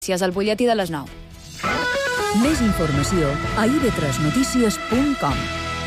al butlletí de les 9. Més informació a ib3notícies.com.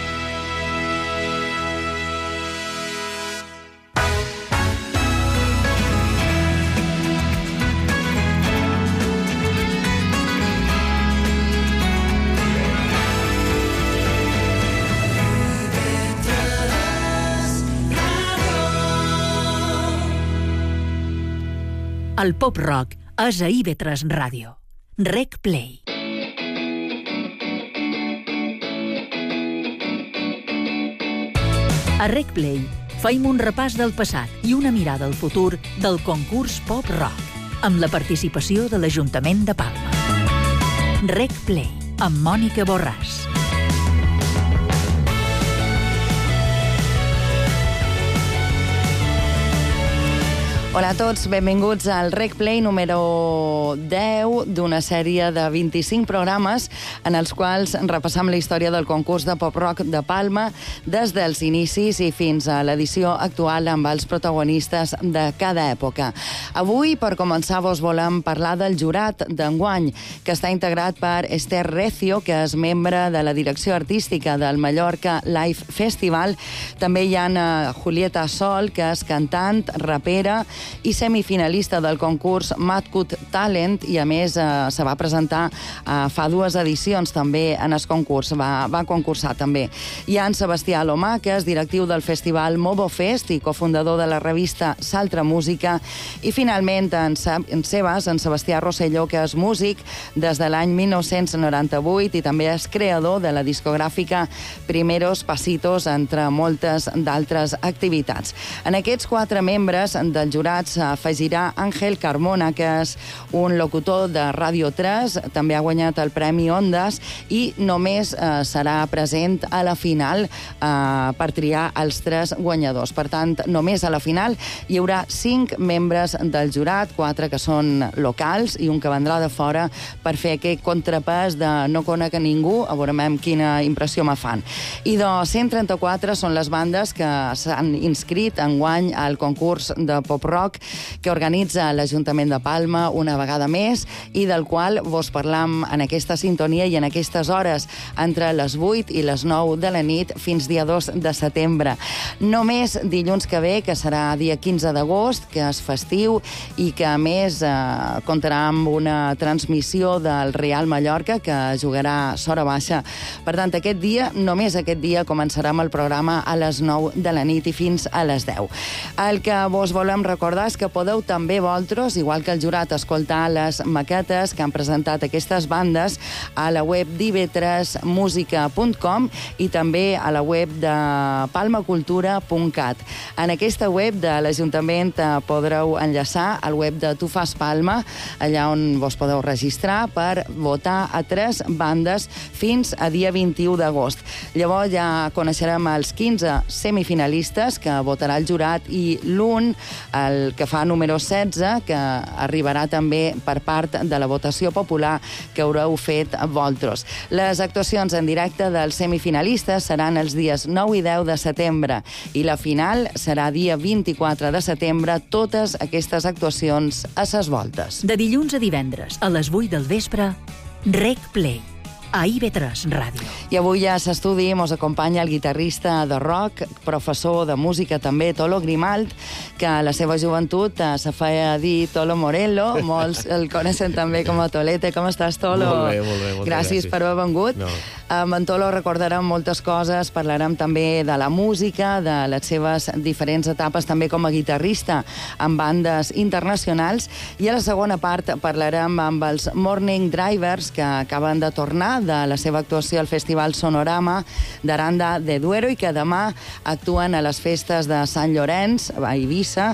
El pop-rock és a IB3 Ràdio. Rec Play. A Rec Play faim un repàs del passat i una mirada al futur del concurs pop-rock, amb la participació de l'Ajuntament de Palma. Rec Play, amb Mònica Borràs. Hola a tots, benvinguts al Rec Play número 10 d'una sèrie de 25 programes en els quals repassam la història del concurs de pop-rock de Palma des dels inicis i fins a l'edició actual amb els protagonistes de cada època. Avui, per començar, vos volem parlar del jurat d'enguany, que està integrat per Esther Recio, que és membre de la direcció artística del Mallorca Live Festival. També hi ha Julieta Sol, que és cantant, rapera i semifinalista del concurs Mad Cut Talent, i a més se va presentar fa 2 edicions també en el concurs, va concursar també. Hi ha en Sebastià Alomà, que és directiu del festival Mobo Fest i cofundador de la revista Saltra Música, i finalment en Sebastià Rosselló, que és músic des de l'any 1998 i també és creador de la discogràfica Primeros Pasitos, entre moltes d'altres activitats. En aquests 4 membres del jurat s'afegirà Àngel Carmona, que és un locutor de Ràdio 3, també ha guanyat el Premi Ondas i només serà present a la final per triar els 3 guanyadors. Per tant, només a la final hi haurà 5 membres del jurat, 4 que són locals i un que vendrà de fora per fer aquest contrapès de no conec a ningú, a veurem quina impressió me fan. I de 134 són les bandes que s'han inscrit enguany al concurs de pop-rock que organitza l'Ajuntament de Palma una vegada més i del qual vos parlam en aquesta sintonia i en aquestes hores entre les 8 i les 9 de la nit fins dia 2 de setembre. Només dilluns que ve, que serà dia 15 d'agost, que és festiu i que a més comptarà amb una transmissió del Real Mallorca, que jugarà Sora Baixa. Per tant, només aquest dia començarem el programa a les 9 de la nit i fins a les 10. El que vos volem recordar és que podeu també vosaltres, igual que el jurat, escoltar les maquetes que han presentat aquestes bandes a la web d'ib3musica.com i també a la web de palmacultura.cat. En aquesta web de l'Ajuntament podreu enllaçar al web de Tu Fas Palma, allà on vos podeu registrar per votar a 3 bandes fins a dia 21 d'agost. Llavors ja coneixerem els 15 semifinalistes que votarà el jurat i l'1, el que fa número 16, que arribarà també per part de la votació popular que haureu fet vosaltres. Les actuacions en directe dels semifinalistes seran els dies 9 i 10 de setembre i la final serà dia 24 de setembre, totes aquestes actuacions a ses voltes. De dilluns a divendres, a les 8 del vespre, Rec Play, a IB3 Ràdio. I avui a l'estudi ens acompanya el guitarrista de rock, professor de música també, Tolo Grimalt, que a la seva joventut se feia dir Tolo Morello, molts el coneixen també com a Tolete. Com estàs, Tolo? Molt bé, molt bé. Gràcies per haver vengut. No. Amb en Tolo recordarem moltes coses, parlarem també de la música, de les seves diferents etapes també com a guitarrista en bandes internacionals, i a la segona part parlarem amb els Morning Drivers, que acaben de tornar de la seva actuació al Festival Sonorama d'Aranda de Duero i que demà actuen a les festes de Sant Llorenç, a Eivissa,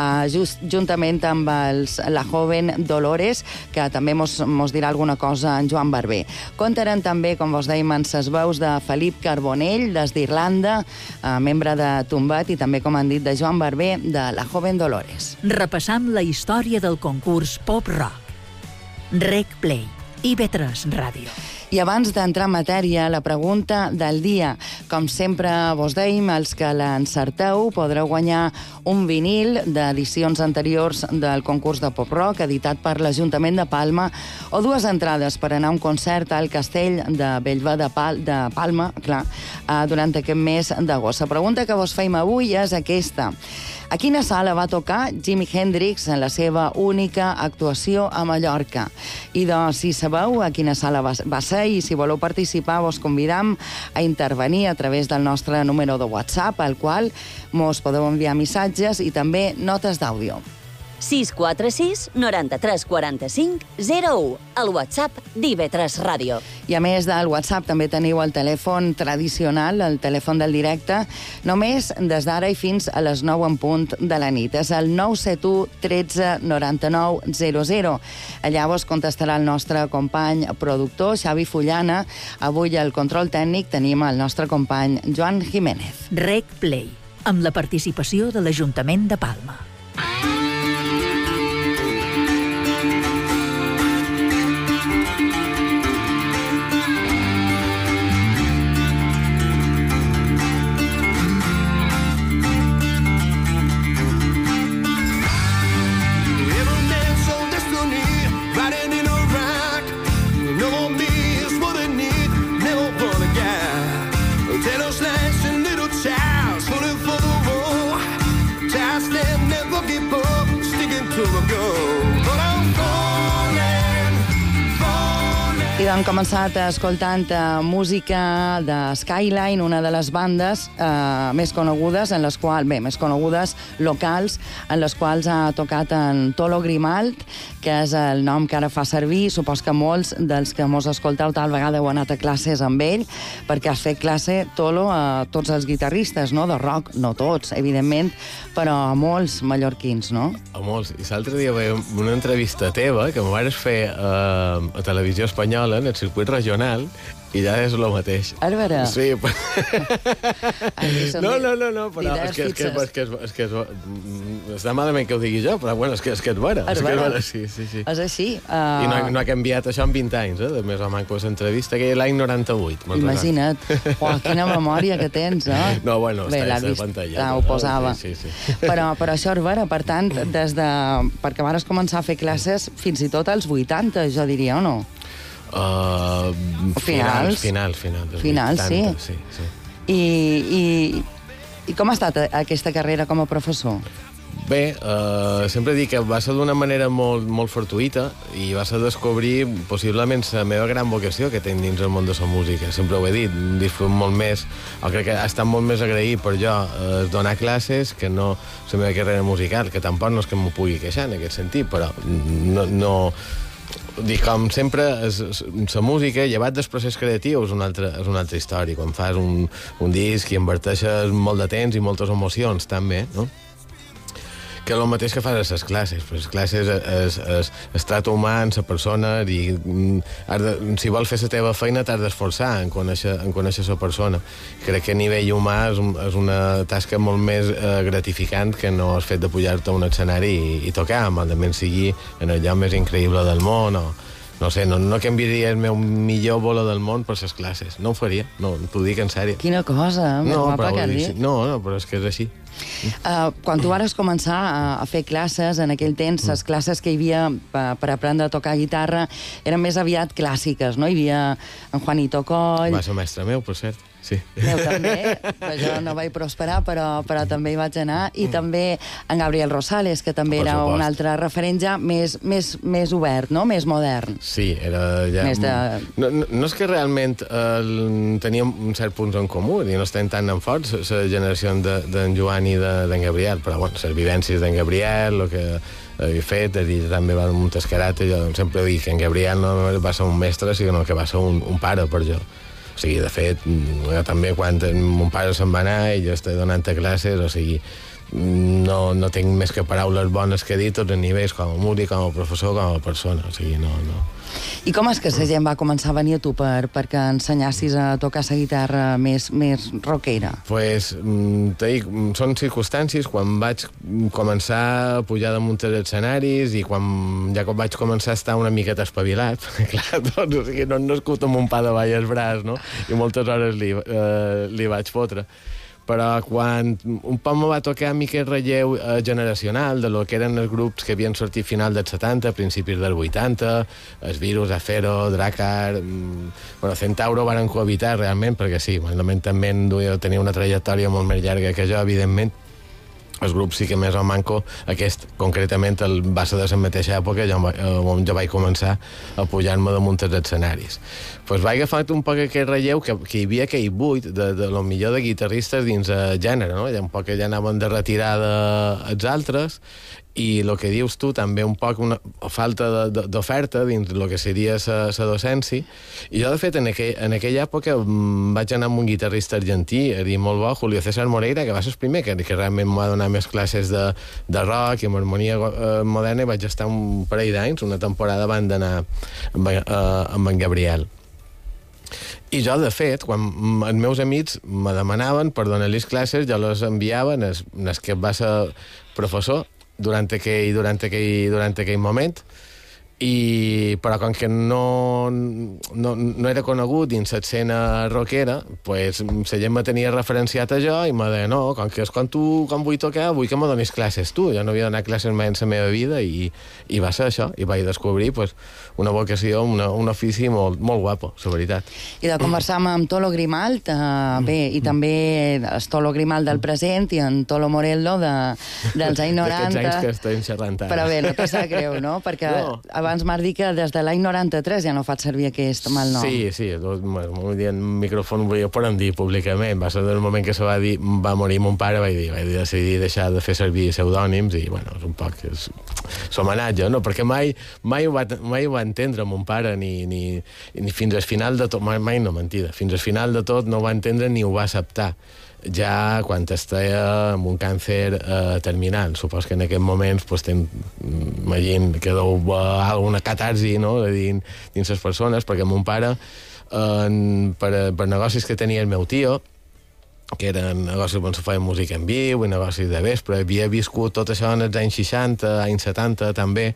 juntament amb la Joven Dolores, que també mos dirà alguna cosa en Joan Barber. Comptarem també, com vos dèiem, en ses veus de Felip Carbonell, des d'Irlanda, membre de Tombat, i també, com han dit, de Joan Barber, de la Joven Dolores. Repassam la història del concurs pop-rock. Rec Play, IB3 Ràdio. I abans d'entrar en matèria, la pregunta del dia. Com sempre vos deim, els que l'encerteu podreu guanyar un vinil d'edicions anteriors del concurs de pop-rock editat per l'Ajuntament de Palma o 2 entrades per anar a un concert al Castell de Bellver de Palma, durant aquest mes d'agost. La pregunta que vos feim avui és aquesta. A quina sala va tocar Jimi Hendrix en la seva única actuació a Mallorca? I doncs, si sabeu a quina sala va ser i si voleu participar, vos convidam a intervenir a través del nostre número de WhatsApp, al qual mos podeu enviar missatges i també notes d'àudio. 646 93 45 01, el WhatsApp d'IV3 Ràdio. I a més del WhatsApp també teniu el telèfon tradicional, el telèfon del directe, només des d'ara i fins a les 9 en punt de la nit. És el 971 13 99 00. Allà vos contestarà el nostre company productor, Xavi Fullana. Avui al control tècnic tenim el nostre company Joan Jiménez. Rec Play, amb la participació de l'Ajuntament de Palma. I hem començat escoltant música de Skyline, una de les bandes més conegudes, més conegudes locals, en les quals ha tocat en Tolo Grimalt, que és el nom que ara fa servir. Supos que molts dels que mos escolteu tal vegada heu anat a classes amb ell, perquè has fet classe, Tolo, a tots els guitarristes, no? De rock, no tots, evidentment, però a molts mallorquins, no? A molts. I l'altre dia veiem una entrevista teva que m'ho vares fer a Televisió Espanyola, en el circuit regional, i ja és el mateix. És vera? Sí. No, però és que està malament que ho digui jo, però bueno, és que és vera. És vera? Sí. És així. I no ha canviat això en 20 anys, de més o menys l'entrevista, que l'any 98. Imagina't. Quina memòria que tens, eh? No, bueno, està a pantalla. Ho posava. Sí. Però això és vera, per tant, perquè vares començar a fer classes fins i tot als 80, jo diria, o no? Finals, sí. I com ha estat aquesta carrera com a professor? Bé, sempre dic que va ser d'una manera molt fortuïta i va ser descobrir possiblement la meva gran vocació que tinc dins el món de la música. Sempre ho he dit, disfruto molt més, crec que ha estat molt més agraït per jo donar classes que no la meva carrera musical, que tampoc no és que m'ho pugui queixar en aquest sentit, però no dic, com sempre, la música, llevat del procés creatiu, és una altra història. Quan fas un disc i inverteixes molt de temps i moltes emocions, també, no? Que és el mateix que fas a les classes. Les classes es tracta humà en la persona i si vols fer la teva feina t'has d'esforçar en conèixer la persona. Crec que a nivell humà és una tasca molt més gratificant que no el fet de pujar-te a un escenari i tocar, malament sigui en el lloc més increïble del món o no sé, no canviaria el meu millor bolo del món per les classes. No ho faria, no, t'ho dic en sèrio. Quina cosa, més guapa que has dit. No, però és que és així. Quan tu vares començar a fer classes, en aquell temps, les classes que hi havia per aprendre a tocar guitarra eren més aviat clàssiques, no? Hi havia en Juanito Coll... Va ser mestre meu, per cert. Sí. Jo també, jo no vaig prosperar, però també hi vaig anar. I també en Gabriel Rosales, que també era un altre referent ja més obert, no? Més modern. Sí, era ja... No és que realment teníem un cert punts en comú, i no estem tan en forts, la generació d'en Joan i d'en Gabriel, però bueno, les vivències d'en Gabriel, el que havia fet, i també va un tascarat, jo sempre dic que en Gabriel no va ser un mestre, sinó que va ser un pare per jo. O sigui, de fet, també quan mon pare se'n va anar i jo estic donant classes, o sigui, no tinc més que paraules bones que dir tots els nivells, com a músic, com a professor, com a persona, o sigui, no. I com és que la gent va començar a venir a tu perquè ensenyassis a tocar la guitarra més rockera? Pues, t'he dit, són circumstàncies quan vaig començar a pujar damunt dels escenaris i quan vaig començar a estar una miqueta espavilat, clar, doncs, o sigui, no he nascut amb un pa de ball al braç, no? I moltes hores li vaig fotre. Però quan un poc me va tocar a mi aquest relleu generacional de lo que eren els grups que havien sortit final dels 70, principis dels 80, els Virus, Afero, Drakkar... Centauro varen cohabitar realment, perquè sí, lamentablement tenia una trajectòria molt més llarga que jo, evidentment. El grup sí que més o manco, aquest concretament va ser de la mateixa època on jo vaig començar a pujar-me damunt els escenaris. Pues vaig agafar un poc aquest relleu que hi havia aquell buit de lo millor de guitarristes dins el gènere, no? Un poc que ja anaven de retirada els altres, i el que dius tu, també un poc una falta d'oferta dins el que seria la docència. I jo, de fet, en aquella època vaig anar amb un guitarrista argentí, era molt bo, Julio César Moreira, que va ser el primer, que realment m'ha donat més classes de rock i amb harmonia moderna, i vaig estar un parell d'anys, una temporada abans d'anar amb en Gabriel. I jo, de fet, quan els meus amics me demanaven per donar-los classes, jo les enviava en el que va ser professor durant aquell moment, però com que no era conegut dins l'escena rockera, pues, la gent me tenia referenciat a jo i me deia, no, com que és quan vull tocar, vull que me donis classes tu. Jo no havia donat classes mai en la meva vida i va ser això, i vaig descobrir pues, una vocació, un ofici molt, molt guapo, la veritat. I de conversar amb Tolo Grimalt, bé, i també el Tolo Grimalt del present i en Tolo Morello dels anys 90. D'aquests anys que estem xerrant ara. Però bé, no te sap greu, no? Perquè abans m'has dit que des de l'any 93 ja no faig servir aquest malnom. Sí, un dia en micròfon ho podem dir públicament. Va ser el moment que va morir mon pare, vaig decidir deixar de fer servir pseudònims i, bueno, és un poc homenatge, no? Perquè mai ho va entendre mon pare, ni fins al final de tot, mai no mentida, fins al final de tot no ho va entendre ni ho va acceptar. Ja quan estava amb un càncer terminal. Supos que en aquests moments pues, imagino que deu alguna catarsi, no? dins les persones, perquè mon pare per negocis que tenia el meu tio, que eren negocis on se feia música en viu i negocis de vespre, havia viscut tot això en els anys 60, anys 70 també,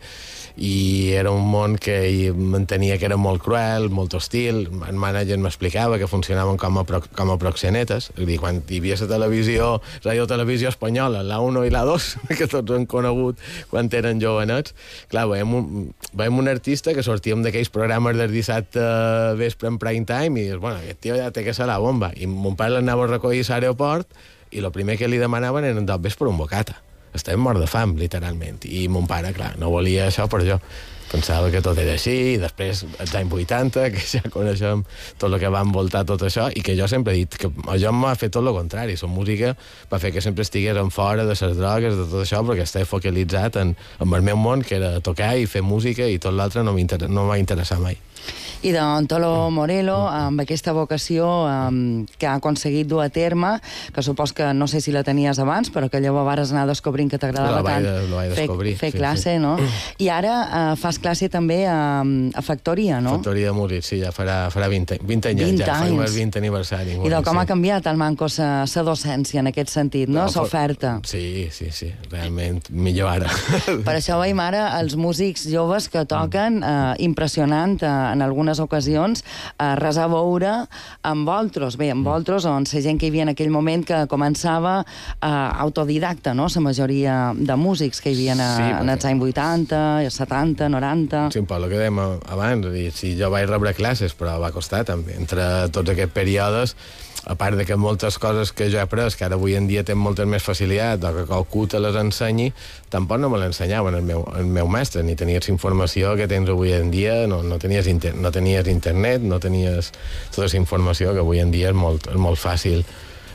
i era un món que mantenia que era molt cruel, molt hostil. El mànager m'explicava que funcionaven com a proxenetes, és a dir, quan hi havia la televisió, radiotelevisió espanyola, la 1 i la 2, que tots han conegut quan eren jovenets, clar, veiem un artista que sortíem d'aquells programes del dissabte vespre en prime time i dius, bueno, aquest tio ja té que ser la bomba. I mon pare l'anava a recollir a l'aeroport i el primer que li demanaven era un vés per un bocata. Estàvem mort de fam, literalment. I mon pare, clar, no volia això per jo. Pensava que tot era així, i després, als anys 80, que ja coneixem tot el que va envoltar tot això, i que jo sempre he dit que jo m'ha fet tot el contrari. La música va fer que sempre estigués en fora de les drogues, de tot això, perquè estava focalitzat en el meu món, que era tocar i fer música, i tot l'altre no m'ha interessat mai. I d'en Tolo Morello, amb aquesta vocació que ha aconseguit dur a terme, que supos que no sé si la tenies abans, però que llavors vares anar descobrint que t'agradava tant fer classe, no? I ara fas classe també a Factoria, no? Factoria de músics, sí, ja farà 20 anys, ja farem el 20 aniversari. I de com ha canviat el manco la docència en aquest sentit, no? L'oferta. Sí, realment millor ara. Per això veiem ara els músics joves que toquen, impressionant en algunes ocasions, res a veure amb Voltros. Bé, amb Voltros, on la gent que hi havia en aquell moment que començava autodidacta, no? La majoria de músics que hi havia en els anys 80, 70, 90... Sí, un poc el que dèiem abans, sí, jo vaig rebre classes, però va costar també. Entre tots aquests períodes, a part de que moltes coses que jo he après, que ara avui en dia tenen moltes més facilitat, o que qualcú te les ensenyi, tampoc no me l'ensenyaven el meu mestre, ni tenies informació que tens avui en dia, no tenies internet, no tenies tota la informació que avui en dia és molt fàcil.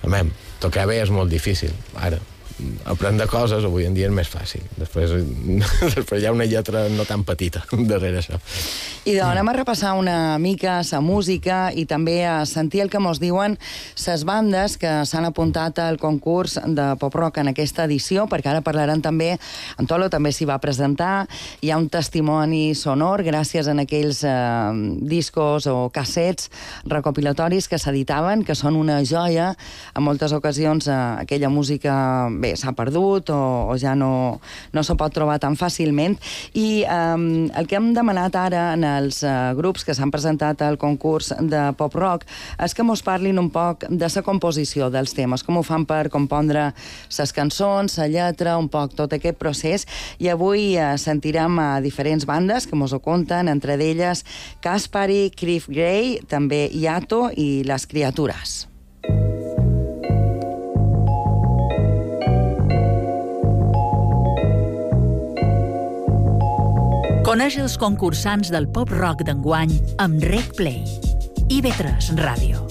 Tocar bé és molt difícil, ara. Aprendre coses avui en dia és més fàcil. Després hi ha una lletra no tan petita darrere això. anem a repassar una mica la música i també a sentir el que mos diuen les bandes que s'han apuntat al concurs de pop-rock en aquesta edició, perquè ara parlaran també, Antolo també s'hi va presentar, hi ha un testimoni sonor gràcies a aquells discos o cassets recopilatoris que s'editaven, que són una joia. En moltes ocasions aquella música s'ha perdut o ja no se pot trobar tan fàcilment. I el que hem demanat ara en els grups que s'han presentat al concurs de pop-rock és que mos parlin un poc de la composició dels temes, com ho fan per compondre les cançons, la lletra, un poc tot aquest procés. I avui sentirem a diferents bandes que mos ho conten, entre d'elles Caspary, Cliff Gray, també Yato i Les Criatures. Coneix els concursants del pop-rock d'enguany amb Rec Play. IB3 Ràdio.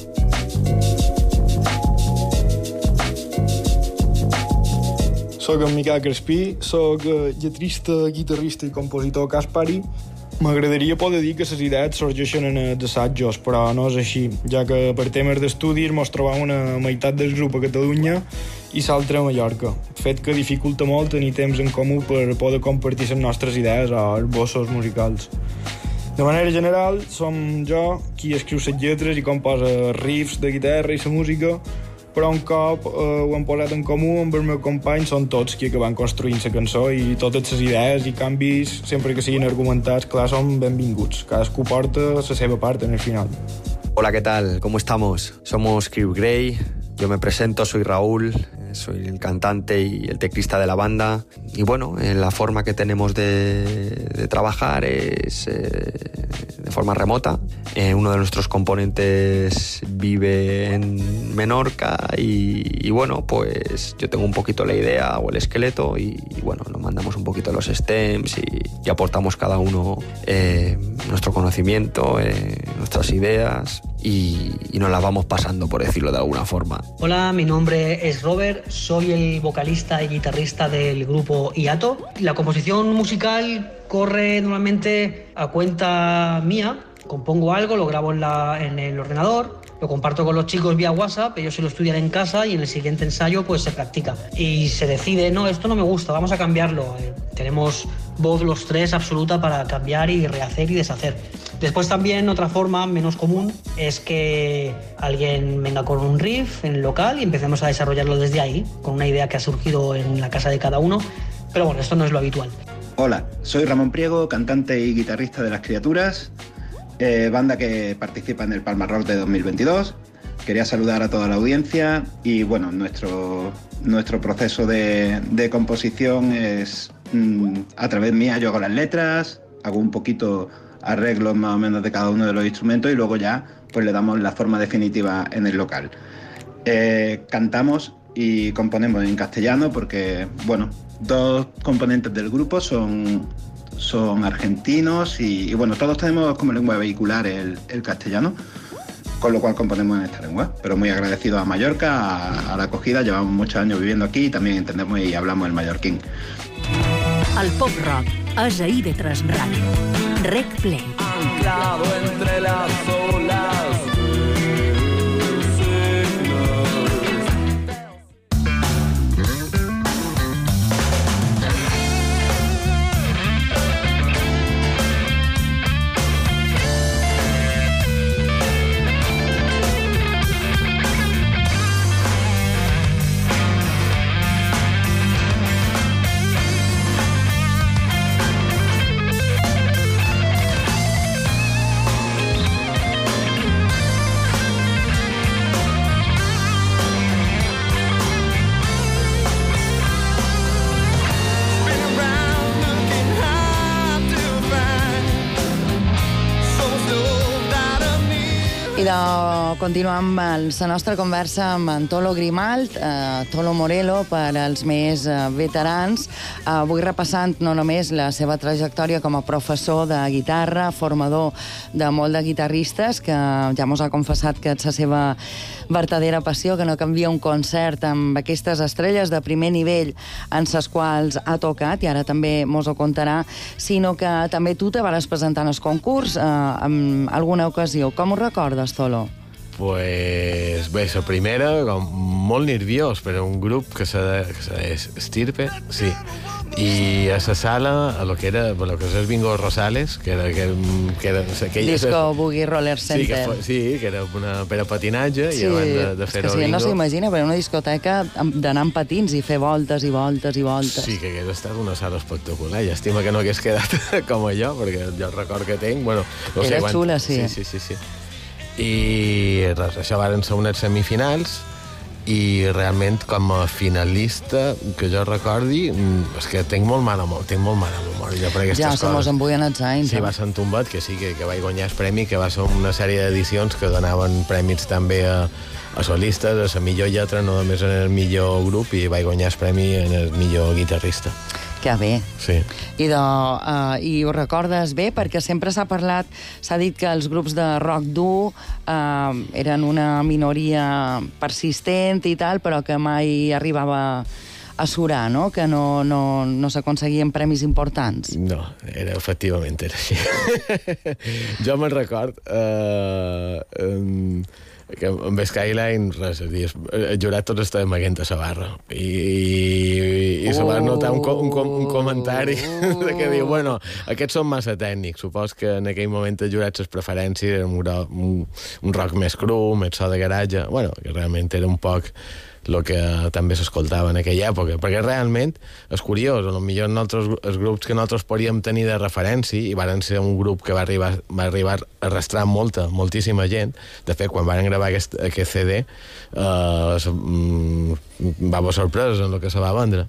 Soc en Miquel Crespí, soc lletrista, guitarrista i compositor Caspary. M'agradaria poder dir que les idees sorgeixen en els assajos, però no és així, ja que per temes d'estudis mos trobam una meitat del grup a Catalunya i l'altra a Mallorca, fet que dificulta molt tenir temps en comú per poder compartir les nostres idees o esbossos musicals. De manera general, som jo qui escriu les lletres i composa riffs de guitarra i la música, però un cop ho hem posat en comú amb el meu company, són tots qui acaben construint la cançó i totes les idees i canvis, sempre que siguin argumentats, clar, són benvinguts. Cadascú porta la seva part en el final. Hola, ¿qué tal? ¿Cómo estamos? Somos Cliff Gray. Yo me presento, soy Raúl, soy el cantante y el teclista de la banda. Y bueno, la forma que tenemos de trabajar es de forma remota. Uno de nuestros componentes vive en Menorca y bueno, pues yo tengo un poquito la idea o el esqueleto y bueno, nos mandamos un poquito los stems y aportamos cada uno nuestro conocimiento, nuestras ideas y nos las vamos pasando, por decirlo de alguna forma. Hola, mi nombre es Robert, soy el vocalista y guitarrista del grupo Yato. La composición musical corre normalmente a cuenta mía. Compongo algo, lo grabo en el ordenador, lo comparto con los chicos vía WhatsApp, ellos se lo estudian en casa y en el siguiente ensayo pues se practica. Y se decide, no, esto no me gusta, vamos a cambiarlo. Tenemos voz los tres absoluta para cambiar y rehacer y deshacer. Después también otra forma menos común es que alguien venga con un riff en el local y empecemos a desarrollarlo desde ahí, con una idea que ha surgido en la casa de cada uno. Pero bueno, esto no es lo habitual. Hola, soy Ramón Priego, cantante y guitarrista de Las Criaturas, banda que participa en el Palma Rock de 2022. Quería saludar a toda la audiencia y bueno, nuestro proceso de composición es a través mía. Yo hago las letras, hago un poquito arreglos más o menos de cada uno de los instrumentos y luego ya pues le damos la forma definitiva en el local. Cantamos y componemos en castellano porque, bueno, dos componentes del grupo son argentinos y bueno, todos tenemos como lengua vehicular el castellano, con lo cual componemos en esta lengua. Pero muy agradecidos a Mallorca, a la acogida, llevamos muchos años viviendo aquí y también entendemos y hablamos el mallorquín. El pop rock és a IB3 Ràdio. Rec Play. Anclado entre las olas. I continuem amb la nostra conversa amb en Tolo Grimalt, Tolo Morello, per als més veterans. Avui repassant no només la seva trajectòria com a professor de guitarra, formador de molt de guitarristes, que ja mos ha confessat que és la seva vertadera passió, que no canvia un concert amb aquestes estrelles de primer nivell en les quals ha tocat, i ara també mos ho contarà, sinó que també tu te vas presentar en el concurs en alguna ocasió. Com ho recordes, Tolo? Pues bé, la primera, com molt nerviós, per un grup que se Estirpe, sí. I a la sala, a lo que és el Bingo Rosales, que era Disco Boogie Roller Center. Sí, que era per a patinatge, sí, i abans de fer-ho bingo. És que no s'imagina, però una discoteca d'anar amb patins i fer voltes i voltes i voltes. Sí, que hagués estat una sala espectacular. Llàstima que no hagués quedat com allò, perquè jo el record que tinc... Bueno, no era xula, sí. Sí. I res, això van ser unes semifinals, i realment com a finalista, que jo recordi, és que tinc molt mala memòria per aquestes coses. Ja se mos embuien els anys. Sí, va ser en Tombat, que sí, que vaig guanyar el premi, que va ser una sèrie d'edicions que donaven prèmits també a solistes, a la millor lletra, no només en el millor grup, i vaig guanyar el premi en el millor guitarrista. Que bé. Sí. I ho recordes bé, perquè sempre s'ha parlat, s'ha dit que els grups de rock dur eren una minoria persistent i tal, però que mai arribava a surar, no? Que no s'aconseguien premis importants. No, efectivament era així. Jo me'n record que amb Skyline, res, el jurat tots estàvem amaguent a la barra i se va notar un comentari de que diu, bueno, aquests són massa tècnics. Supos que en aquell moment el jurat les preferències eren un rock més cru, més so de garatge, bueno, que realment era un poc el que també s'escoltava en aquella època, perquè realment és curiós, potser els grups que nosaltres podíem tenir de referència, i van ser un grup que va arribar a arrastrar moltíssima gent. De fet, quan van gravar aquest CD va haver sorpreses en el que se va vendre.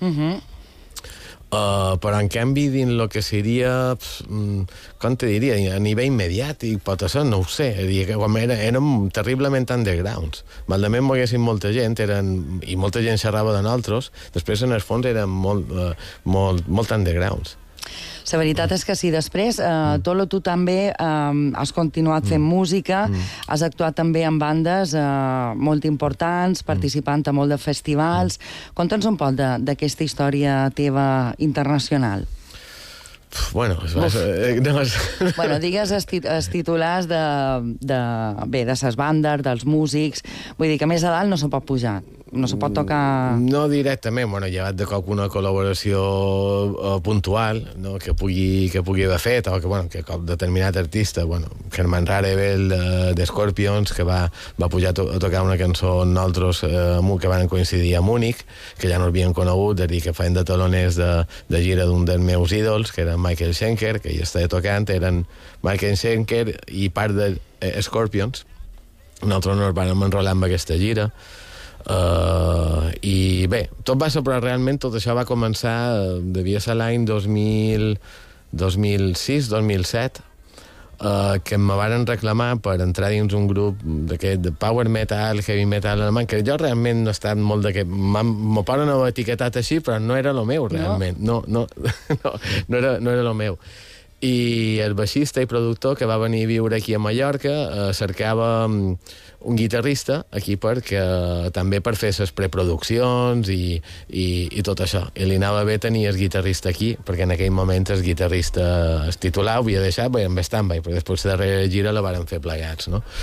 Però en canvi dins el que seria, com te diria, a nivell mediàtic, pot ser, no ho sé, que quan érem terriblement undergrounds. Malament moguessin molta gent, i molta gent xerrava de nosaltres, després en el fons eren molt undergrounds. La veritat és que sí. Després, Tolo, tu també has continuat fent música, has actuat també en bandes molt importants, participant a molt de festivals. Conta'ns un poc d'aquesta història teva internacional. Bueno, digues els titulars de les bandes, dels músics. Vull dir que més a dalt no se pot pujar, no se pot tocar... No directament, llevat de cop una col·laboració puntual, no, que pugui haver fet, o que cop determinat artista, Germán Rarebel de Scorpions, que va pujar a tocar una cançó amb nosaltres que van coincidir a Múnich, que ja no l'havien conegut, és a dir, que feien de taloners de gira d'un dels meus ídols, que era Michael Schenker, que hi estava tocant, eren Michael Schenker i part de Scorpions. Nosaltres no ens vam enrolar amb aquesta gira. I bé, tot va ser, però realment tot això va començar, devia ser l'any 2006-2007, que me varen reclamar per entrar dins un grup de power metal, heavy metal alemany, que jo realment no he estat molt de... M'ho poden haver etiquetat així, però no era el meu, realment. No era el meu. I el baixista i productor que va venir a viure aquí a Mallorca cercava un guitarrista aquí també per fer les preproduccions i tot això. I li anava bé tenir el guitarrista aquí, perquè en aquell moment el guitarrista titular havia deixat amb stand-by, però després de darrere gira la varen fer plegats, no?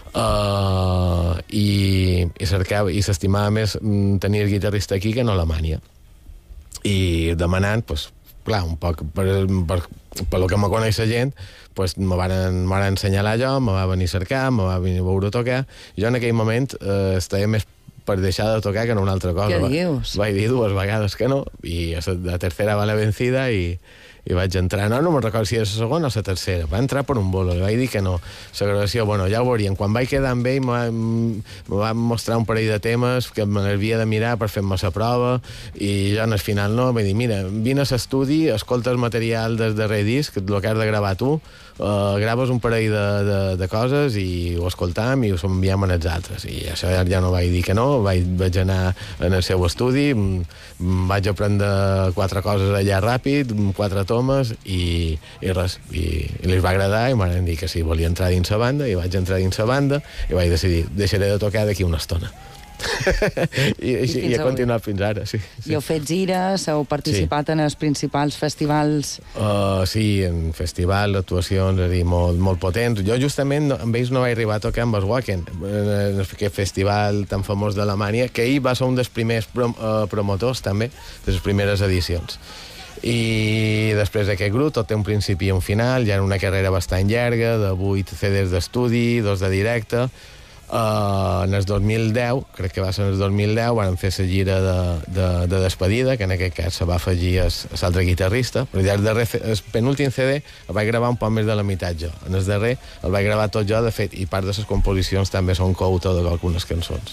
I s'estimava més tenir el guitarrista aquí que no a Alemanya. I demanant, clar, un poc per el que me coneix la gent, me van assenyalar jo, me va venir a cercar, me va venir a veure tocar, i jo en aquell moment estava més per deixar de tocar que en una altra cosa. Què dius? Vaig dir 2 vegades que no, i la tercera va la vencida, i i vaig entrar, no me'n recordo si era la segona o la tercera, va entrar per un bolo, li vaig dir que no, la gravació, bueno, ja ho veuríem, quan vaig quedar amb ell me va mostrar un parell de temes que me n'havia de mirar per fer-me la prova, i jo al final no, vaig dir, mira, vine a l'estudi, escolta el material del darrer disc, el que has de gravar tu, graves un parell de coses i ho escoltam i ho enviem a els altres, i això ja no vaig dir que no, vaig anar en el seu estudi, vaig aprendre 4 coses allà ràpid, 4 tomes i res, i li va agradar i m'han dit que sí, volia entrar dins la banda, i vaig entrar dins la banda i vaig decidir, deixaré de tocar d'aquí una estona. I he continuat fins ara, sí. I heu fet gires, heu participat en els principals festivals? Sí, en festivals, actuacions, és a dir, molt potents. Jo justament amb ells no vaig arribar a tocar amb els Wacken, en aquest festival tan famós d'Alemanya, que ell va ser un dels primers promotors també, de les primeres edicions. I després d'aquest grup tot té un principi i un final, ja era una carrera bastant llarga, de 8 CDs d'estudi, 2 de directe. En el 2010, crec que va ser en el 2010, van fer la gira de despedida, que en aquest cas se va afegir l'altre guitarrista, però ja el penúltim CD el vaig gravar un poc més de la meitat jo. En el darrer el vaig gravar tot jo, de fet, i part de les composicions també són coautor d'algunes cançons.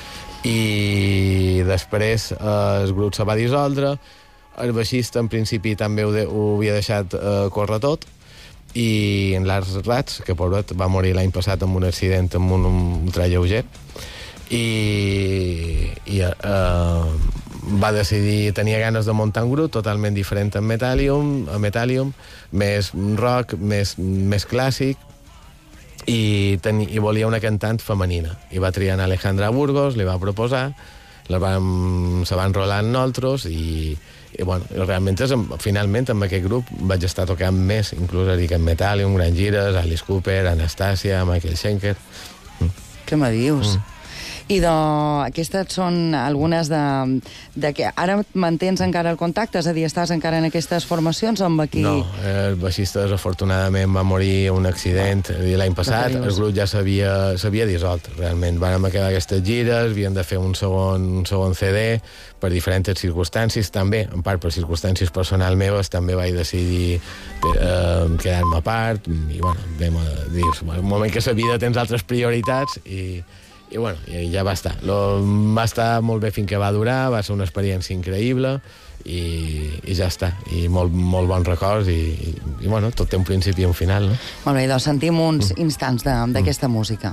I després el grup se va dissoldre, el baixista en principi també ho havia deixat córrer tot, i en Lars Rats, que pobret va morir l'any passat amb un accident amb un tren lleuger, i va decidir, tenia ganes de muntar un grup totalment diferent a Metallium, més rock, més clàssic, i volia una cantant femenina, i va triar en Alejandra Burgos, li va proposar, se va enrolar en nosaltres, i bueno, realment finalment amb aquest grup vaig estar tocant més, inclús dic en Metallium, Gran Gires, Alice Cooper, Anastasia, Michael Schenker. Què me dius? I aquestes són algunes de que ara mantens encara el contacte, és a dir, estàs encara en aquestes formacions amb aquí? No, el baixista desafortunadament va morir en un accident l'any passat, el grup ja s'havia dissolt, realment. Vam acabar aquestes gires, havien de fer un segon CD per diferents circumstàncies, també, en part per circumstàncies personals meves, també vaig decidir quedar-me a part, i bueno, vam dir, en un moment que la vida tens altres prioritats, i bueno, ja va estar. Va estar molt bé fins que va durar, va ser una experiència increïble i ja està. I molt bons records i bueno, tot té un principi i un final, no? Molt bé, doncs sentim uns instants d'aquesta música.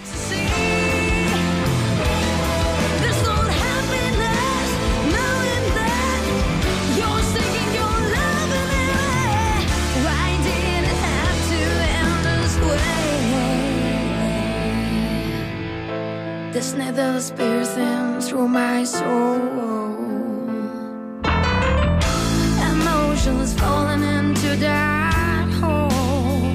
This needle's piercing through my soul. Emotions falling into that hole.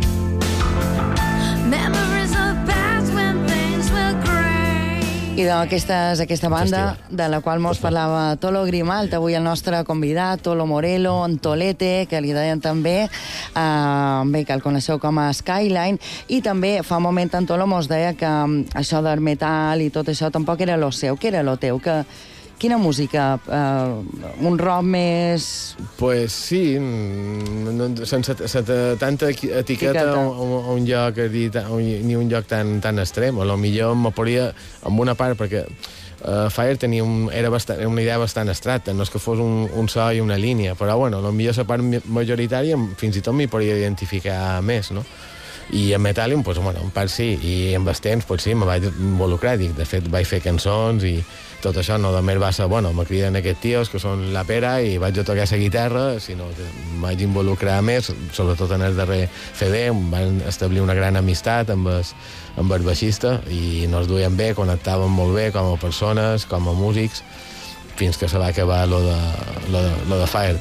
Memories of past when things were great. I aquesta banda de la qual mos parlava Tolo Grimalt, avui el nostre convidat, Tolo Morello, en Tolete, que li deien també, bé, que el coneixeu com a Skyline, i també fa un moment en Tolo mos deia que això del metal i tot això tampoc era lo seu. Què era lo teu? Quina música? Un rock més... Pues sí, sense tanta etiqueta a un lloc, ni un lloc tan extrem. A lo millor me podria, amb una part, perquè Fire era una idea bastant abstracta, no és que fos un so i una línia, però bueno, a lo millor la part majoritària fins i tot m'hi podria identificar més, no? I en Metallium, pues, bueno, en part sí, i en els temps, pues sí, me vaig involucrar, de fet vaig fer cançons i tot això, no només va ser, bueno, me criden aquests tios que són la pera i vaig a tocar la guitarra, sinó que em vaig involucrar més, sobretot en el darrer CD, van establir una gran amistat amb el baixista i nos duien bé, connectàvem molt bé com a persones, com a músics, fins que se va acabar lo de Fire.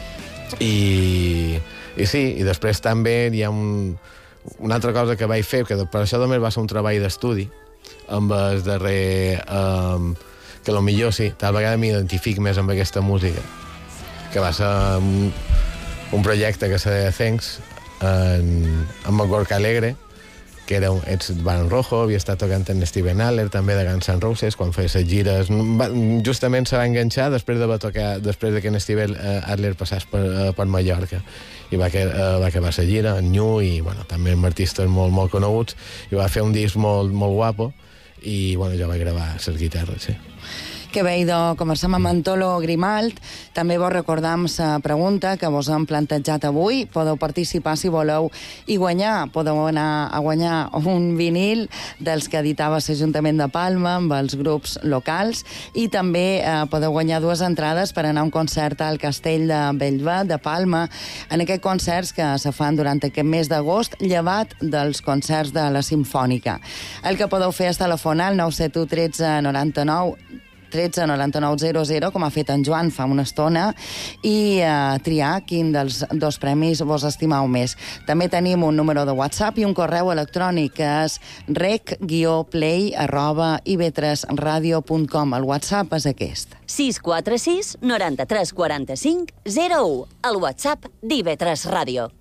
I sí, i després també hi ha una altra cosa que vaig fer, que per això només va ser un treball d'estudi, amb el darrer... que potser sí, tal vegada m'identific més amb aquesta música, que va ser un projecte que se deia Thanks, amb el Gorka Alegre, que era ex Barón Rojo, havia estat tocant en Steven Adler, també de Guns N' Roses, quan feia les gires. Justament se va enganxar després de que en Steven Adler passés per Mallorca. I va acabar la gira, en New, i bueno, també amb artistes molt, molt coneguts, i va fer un disc molt, molt guapo, i bueno, jo vaig gravar les guitarres, sí. Que bé, idò, conversam amb Antolo Grimalt. També vos recordam la pregunta que vos hem plantejat avui. Podeu participar si voleu i guanyar. Podeu anar a guanyar un vinil dels que editava l'Ajuntament de Palma amb els grups locals, i també podeu guanyar 2 entrades per anar a un concert al Castell de Bellver de Palma, en aquests concerts que se fan durant aquest mes d'agost, llevat dels concerts de la Simfònica. El que podeu fer és telefonar al 971 13 99 00, com ha fet en Joan fa una estona, i triar quin dels 2 premis vos estimau més. També tenim un número de WhatsApp i un correu electrònic, que és rec-play@ib3radio.com. El WhatsApp és aquest. 646 93 45 01. El WhatsApp d'IV3 Ràdio.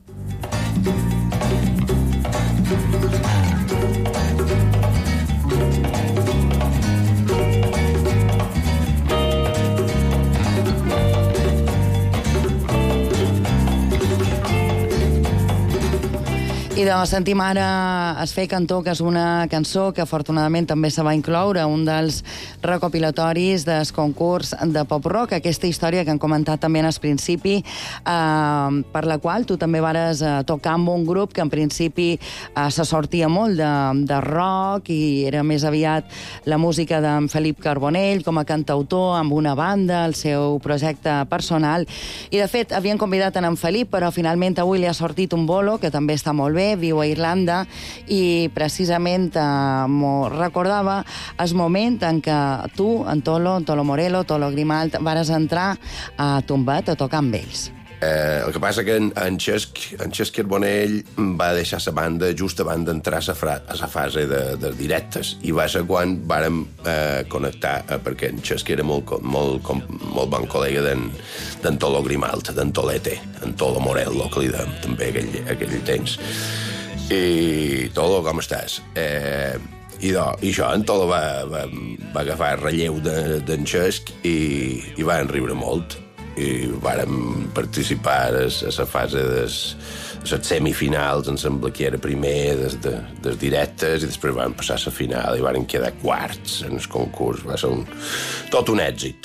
I doncs sentim ara Es fer cantó, que és una cançó que afortunadament també se va incloure un dels recopilatoris del concurs de pop-rock, aquesta història que han comentat també en el principi, per la qual tu també vares tocar amb un grup que en principi se sortia molt de rock i era més aviat la música d'en Felip Carbonell com a cantautor amb una banda, el seu projecte personal, i de fet havien convidat en Felip, però finalment avui li ha sortit un bolo que també està molt bé, viu a Irlanda, i precisament m'ho recordava el moment en què tu, Antolo Morelo, Tolo Grimalt, vares entrar a Tombat a tocar amb ells. El que passa que en Xesc Carbonell va deixar la banda just abans d'entrar a la fase de directes, i va ser quan vàrem connectar, perquè en Xesc era molt bon col·lega d'en Tolo Grimalt, d'en Tolete, en Tolo Morello, que li dèiem també aquell temps. I Tolo, com estàs? I això, en Tolo va agafar el relleu d'en Xesc i van riure molt. I vàrem participar a la fase de les semifinals, em sembla que era primer dels directes, i després vam passar a la final i varen quedar quarts en el concurs. Va ser tot un èxit.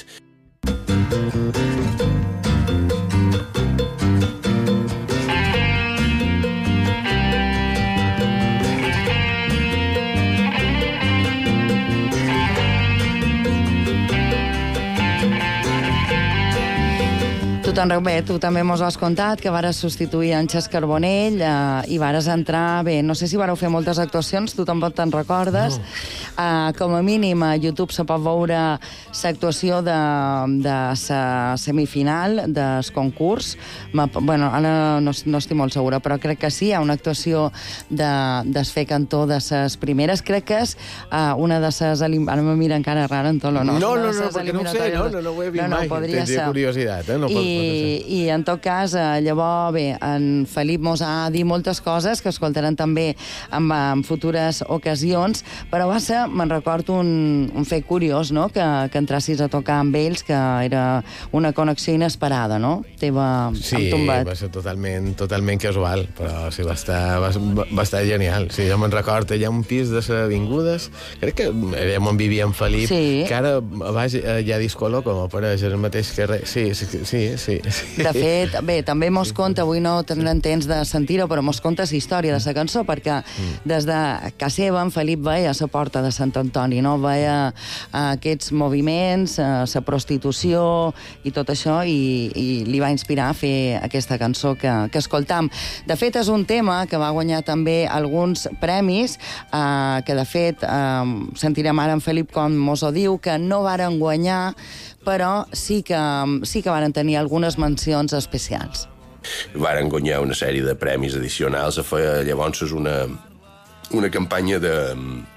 Tu també mos has contat que vares substituir en Xesc Carbonell i vares entrar... Bé, no sé si vareu fer moltes actuacions, tu tampoc te'n recordes. No. Com a mínim, a YouTube se pot veure l'actuació de la semifinal del concurs. Bueno, ara no estic molt segura, però crec que sí, hi ha una actuació d'Es fer cantó de les primeres. Crec que és una de les... Ara me mira encara rara, en Tolo, no? No, perquè no ho sé, no ho he vist mai. Tindria curiositat, no pot ser. I en tot cas, llavors, bé, en Felip mos ha dit moltes coses que escoltaran també en futures ocasions, però va ser, me'n recordo, un fet curiós, no?, que entrassis a tocar amb ells, que era una connexió inesperada, no?, teva amb Tombat. Sí, va ser totalment casual, però sí, va estar genial. Sí, jo me'n recordo, hi ha un pis de les Avingudes, crec que on vivia en Felip, que ara baix hi ha Disco Loco, apareix el mateix carrer. Sí. De fet, bé, també mos conta, avui no tindrem temps de sentir-ho, però mos conta la història de la cançó, perquè des de casa seva en Felip veia a la porta de Sant Antoni, no? Veia aquests moviments, la prostitució i tot això, i li va inspirar a fer aquesta cançó que escoltam. De fet, és un tema que va guanyar també alguns premis, que de fet sentirem ara en Felip com mos ho diu, que no varen guanyar, però sí que varen tenir algunes mencions especials. Varen guanyar una sèrie de premis addicionals. Feia llavors una campanya de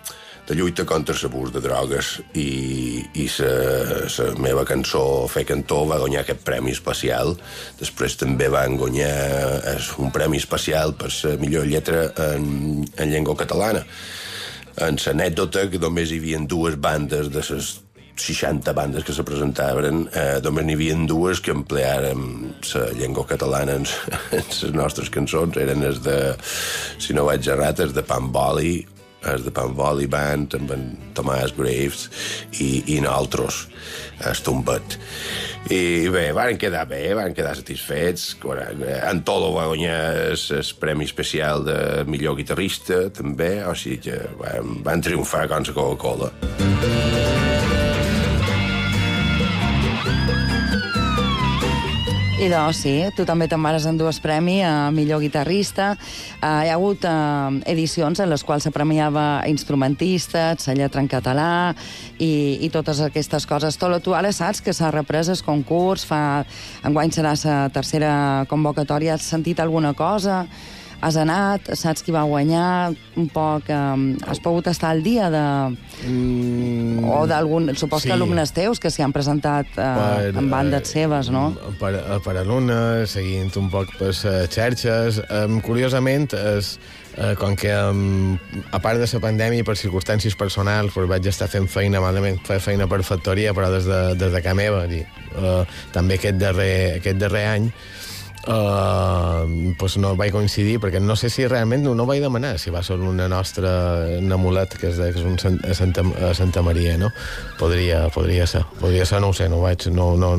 de lluita contra l'abús de drogues i la meva cançó Fer Cantó va guanyar aquest premi especial. Després també van guanyar un premi especial per la millor lletra en llengua catalana. En l'anècdota que només hi havia 2 bandes de les 60 bandes que se presentaven, només n'hi havia 2 que emplearen la llengua catalana en les nostres cançons. Eren els de, si no vaig errat, els de Pan Voli, els de Pan Voli Band, amb en Tomàs Graves i nosaltres, el Tombet. I bé, van quedar satisfets. En Tolo va guanyar el premi especial de millor guitarrista, també, o sigui que van triomfar com la Coca-Cola. I doncs sí, tu també te'n vares endur el premi a millor guitarrista. Hi ha hagut edicions en les quals se premiava instrumentistes, la lletra en català i totes aquestes coses. Tolo, tu ara saps que s'ha reprès el concurs, enguany serà la tercera convocatòria. Has sentit alguna cosa? Has anat? Saps qui va guanyar? Un poc... has pogut estar al dia de... O d'algun... Supos que alumnes teus que s'hi han presentat en bandes seves, no? Per alumnes, seguint un poc per les xarxes. Curiosament, com que a part de la pandèmia i per circumstàncies personals vaig estar fent feina, malament, feina per factoria, però des de casa meva. També aquest darrer any no vaig coincidir, perquè no sé si realment no vaig demanar si va ser una nostra Namulet, que és un a Santa Maria, no? Podria ser, no ho sé, no vaig...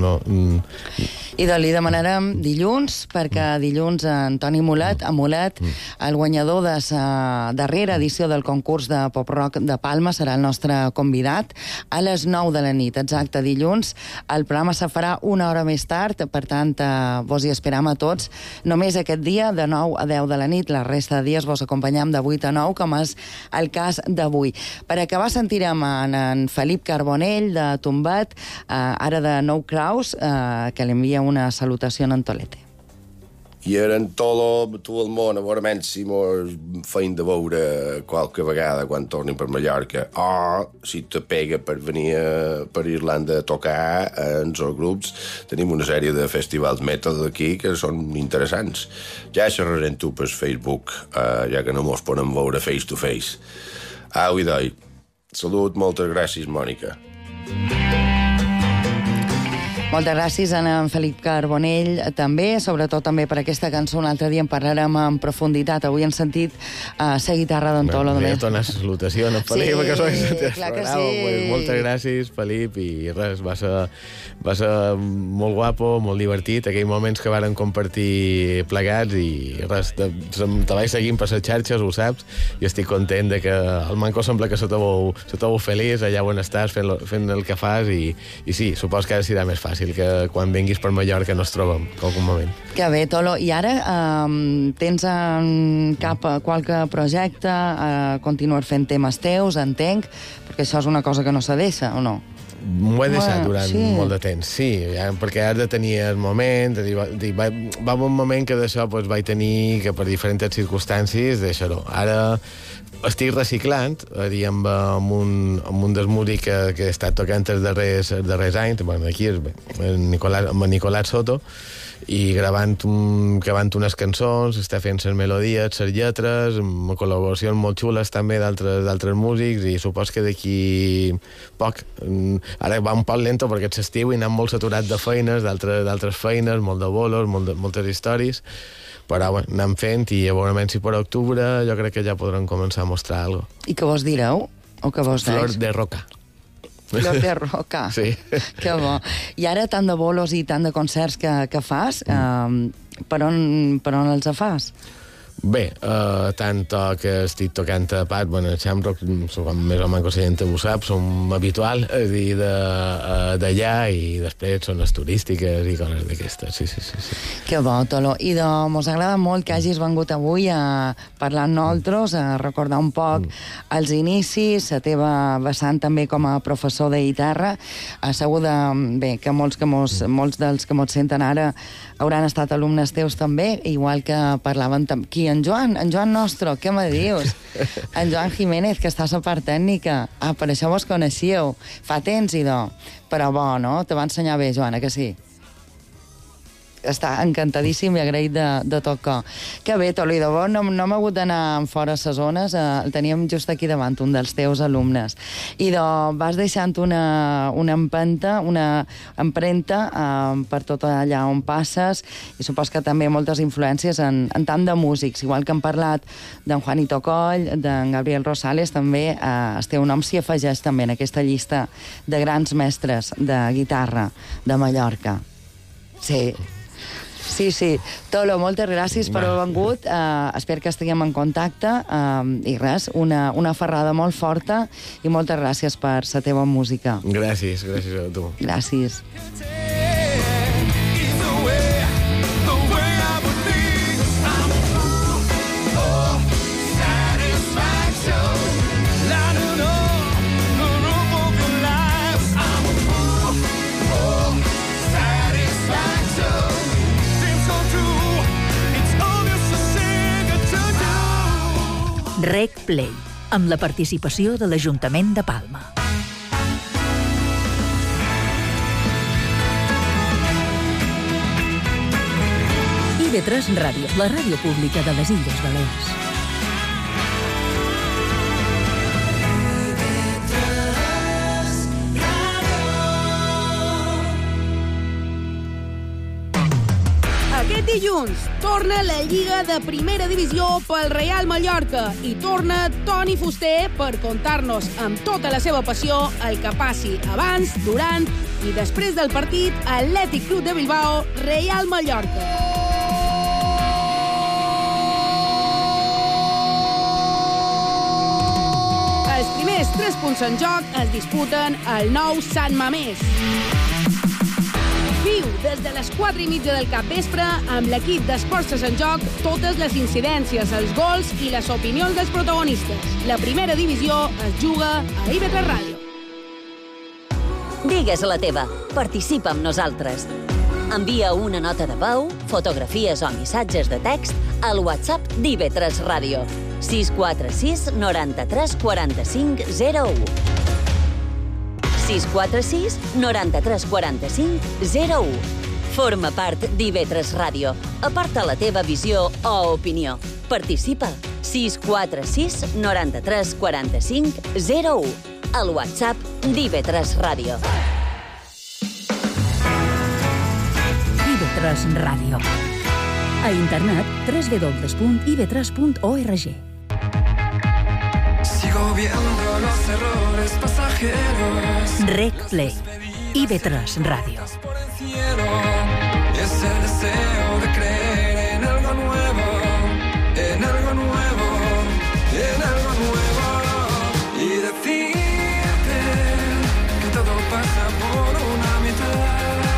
I li demanarem dilluns, perquè dilluns Antoni Mulet, el guanyador de la darrera edició del concurs de pop-rock de Palma, serà el nostre convidat a les 9 de la nit, exacte, dilluns. El programa se farà una hora més tard, per tant, vos hi esperam a tots. Només aquest dia, de 9 a 10 de la nit, la resta de dies vos acompanyam de 8 a 9, com és el cas d'avui. Per acabar sentirem en Felip Carbonell, de Tombet, ara de Nou Kraus, que li envia una salutació en Tolete. I ara en Tolo, tot el món, a veure si mos feim de veure qualque vegada quan tornin per Mallorca, o si te pega per venir per Irlanda a tocar en els grups. Tenim una sèrie de festivals metal aquí que són interessants. Ja xerrarem tu per Facebook, ja que no mos podem veure face to face. Au i doi. Salut, moltes gràcies, Mònica. Moltes gràcies a en Felip Carbonell, també, sobretot també per aquesta cançó. Un altre dia en parlarem en profunditat. Avui hem sentit la guitarra d'en Tolo. Bé, donar la salutació a en Felip, que sois clar que sí. Moltes gràcies, Felip, i res, va ser molt guapo, molt divertit, aquells moments que varen compartir plegats, i res, te vaig seguint per les xarxes, ho saps, i estic content de que el Manco sembla que se te veu feliç allà on estàs fent el que fas, i sí, supos que ara serà més fàcil que quan vinguis per Mallorca no es trobem en algun moment. Que bé, Tolo. I ara tens cap qualque projecte, continuar fent temes teus, entenc, perquè això és una cosa que no se deixa, o no? M'ho he deixat durant molt de temps, sí, perquè has de tenir el moment, va haver un moment que d'això vaig tenir que per diferents circumstàncies deixar-ho. Ara estic reciclant, amb un dels músics que he estat tocant els darrers anys, aquí amb Nicolás Soto, i gravant unes cançons, està fent les melodies, les lletres, amb col·laboracions molt xules també d'altres músics, i supos que d'aquí poc, ara va un poc lento perquè és estiu i anem molt saturat de feines, d'altres feines, molt de bolos, moltes històries, però anem fent, i a veure si per octubre jo crec que ja podrem començar a mostrar alguna cosa. I què vos direu? O què vos deis? Flor de roca. Flor de roca. Sí. Que bo. I ara tant de bolos i tant de concerts que fas, per on els fas? Bé, tant que estic tocant a part, el Shamrock, com més o menys la gent ho sap, som habitual, és a dir, d'allà, i després són les turístiques i coses d'aquestes, sí. Que bo, Tolo. I mos agrada molt que hagis vengut avui a parlar amb nosaltres, a recordar un poc els inicis, la teva vessant també com a professor de guitarra. Segur que molts dels que mos senten ara hauran estat alumnes teus també, igual que parlaven aquí en Joan Nostro, què me dius? En Joan Jiménez, que està a la part tècnica. Ah, per això vos coneixíeu. Fa temps, idò. Però bo, no? Te va ensenyar bé, Joana, que sí? Està encantadíssim i agraït de tot cor. Que bé, Toledo, bo, no m'ha hagut d'anar fora a les zones, el teníem just aquí davant, un dels teus alumnes. I vas deixant una empenta, una empremta per tot allà on passes, i supos que també moltes influències en tant de músics, igual que hem parlat d'en Juanito Coll, d'en Gabriel Rosales, també el teu nom s'hi afegeix també en aquesta llista de grans mestres de guitarra de Mallorca. Sí. Sí. Tolo, moltes gràcies per haver vengut. Espero que estiguem en contacte. I res, una ferrada molt forta i moltes gràcies per la teva música. Gràcies a tu. Gràcies. Rec Play, amb la participació de l'Ajuntament de Palma. IB3 Ràdio, la ràdio pública de les Illes Balears. Aquest dilluns torna la Lliga de Primera Divisió pel Real Mallorca i torna Toni Fuster per contar-nos amb tota la seva passió el que passi abans, durant i després del partit Atlètic Club de Bilbao, Real Mallorca. Els primers 3 punts en joc es disputen al nou Sant Mamés. Viu des de les 4:30 del capvespre amb l'equip d'Esports en Joc totes les incidències, els gols i les opinions dels protagonistes. La primera divisió es juga a IB3 Ràdio. Digues la teva. Participa amb nosaltres. Envia una nota de veu, fotografies o missatges de text al WhatsApp d'IB3 Ràdio. 646 93 45 01. 646 93 45 01. Forma part d'IB3 Ràdio. Aporta la teva visió o opinió. Participa. 646 93 45 01. Al WhatsApp d'IB3 Ràdio. IB3 Ràdio. A internet www.ib3.org. Sigo viendo los errores pasajeros. Rec Play, IB3 Ràdio. Es el deseo de creer en algo nuevo, en algo nuevo, en algo nuevo. Y decirte que todo pasa por una mitad.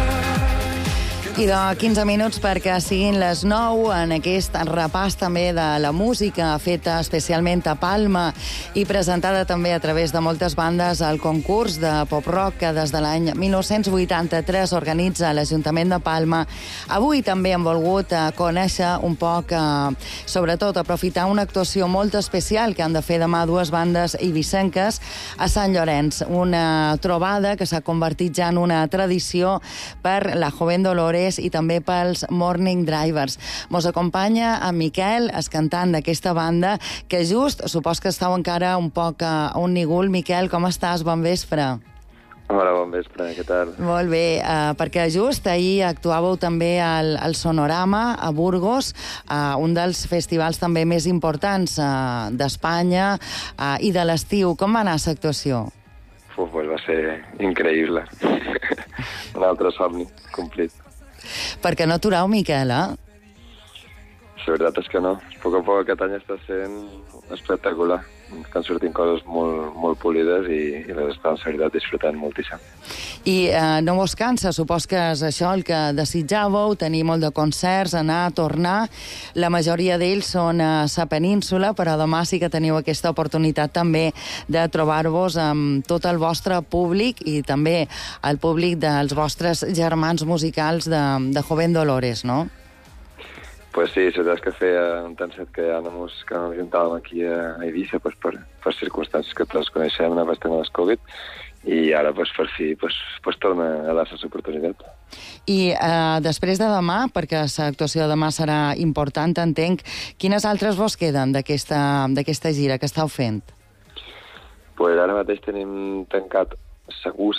I de 15 minuts perquè siguin les 9 en aquest repàs també de la música feta especialment a Palma i presentada també a través de moltes bandes al concurs de pop-rock que des de l'any 1983 organitza l'Ajuntament de Palma. Avui també hem volgut conèixer un poc, sobretot aprofitar una actuació molt especial que han de fer demà dues bandes eivissenques a Sant Llorenç. Una trobada que s'ha convertit ja en una tradició per la Joven Dolores i també pels Morning Drivers. Mos acompanya en Miquel, el cantant d'aquesta banda, que just, supos que estàu encara un poc a un nigul. Miquel, com estàs? Bon vespre. Hola, bon vespre, què tal? Molt bé, perquè just ahir actuàveu també al Sonorama, a Burgos, un dels festivals també més importants d'Espanya i de l'estiu. Com va anar l'actuació? Pues va ser increïble. Un altre somni complit. Perquè no aturau, Miquel, eh? La veritat és que no. A poc aquest any està sent espectacular. Estan sortint coses molt polides i les estan, la veritat, disfrutant moltíssim. I no vos cansa? Supos que és això el que desitjàveu, tenir molt de concerts, anar, tornar. La majoria d'ells són a la península, però demà sí que teniu aquesta oportunitat també de trobar-vos amb tot el vostre públic i també el públic dels vostres germans musicals de Joven Dolores, no? Pues sí, la veritat és que feia un temps que ja no ens juntàvem aquí a Eivissa pues, per circumstàncies que tots coneixem abans de les Covid, i ara pues, per fi pues, torna a dar-se l'oportunitat. I després de demà, perquè l'actuació de demà serà important, entenc, quines altres vos queden d'aquesta gira que estàu fent? Pues ara mateix tenim tancat segur,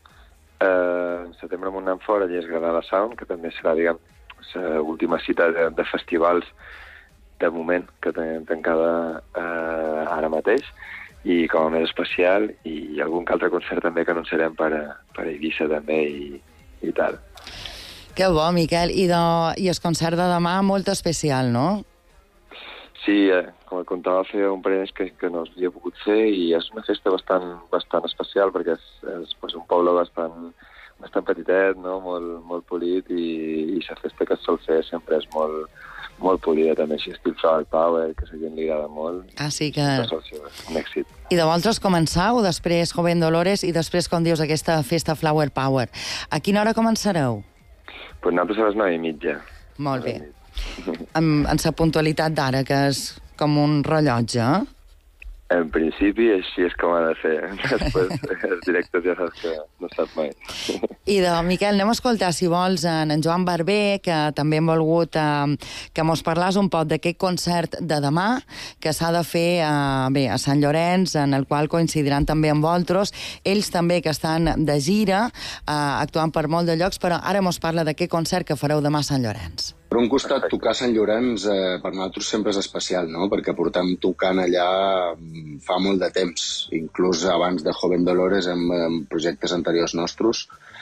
en setembre amb un nom fora i és Granada Sound, que també serà, diguem, l'última cita de festivals de moment que tenim tancada ara mateix, i com a més especial, i algun altre concert també que anunciarem per Eivissa també i tal. Que bo, Miquel. I el concert de demà molt especial, no? Sí, com et contava, feia un parell que no havia pogut ser, i és una festa bastant especial, perquè és pues, un poble bastant petitet, no? molt polit, i la festa que es sol fer sempre és molt polida, també, així estil Flower Power, que a la gent li agrada molt. Ah, sí que... Un èxit. I de vosaltres començau, després Joven Dolores, i després, com dius, aquesta festa Flower Power. A quina hora començareu? Pues nosaltres a les 9:30. Molt bé. En la puntualitat d'ara, que és com un rellotge, eh? En principi, així és com ha de ser. Després, els directes ja saps que no sap mai. I Miquel, anem a escoltar, si vols, en Joan Barber, que també hem volgut que mos parlàs un poc d'aquest concert de demà, que s'ha de fer a Sant Llorenç, en el qual coincidiran també amb vosaltres. Ells també que estan de gira, actuant per molt de llocs, però ara mos parla d'aquest concert que fareu demà a Sant Llorenç. Per un costat, tocar a Sant Llorenç per nosaltres sempre és especial, no? Perquè portem tocant allà fa molt de temps, inclús abans de Joven Dolores, en projectes anteriors nostres,